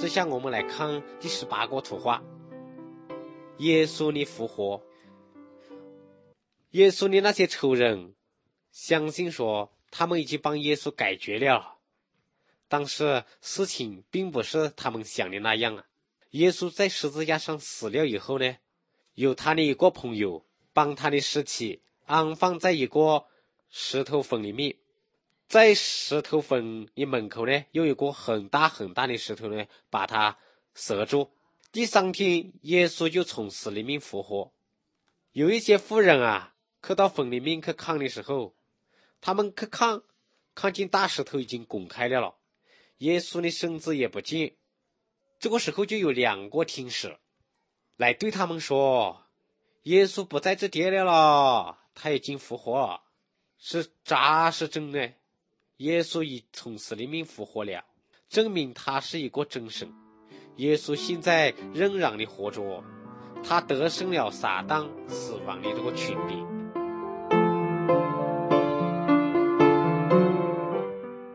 接下我们来看第18个图画。耶稣的复活。耶稣的那些仇人相信说他们已经帮耶稣解决了，但是事情并不是他们想的那样啊。耶稣在十字架上死了以后呢，有他的一个朋友帮他的尸体安放在一个石头缝里面，在石头缝的门口呢，有一个很大很大的石头呢，把它塞住。第3天，耶稣就从死里面复活。有一些妇人啊，去到坟里面去看的时候，他们去看见大石头已经滚开了，耶稣的身子也不见。这个时候就有2个天使来对他们说，耶稣不在这地了，他已经复活了。是假是真呢？耶稣已从死里面复活了，证明他是一个真神。耶稣现在仍然的活着，他得胜了撒旦死亡的这个权柄。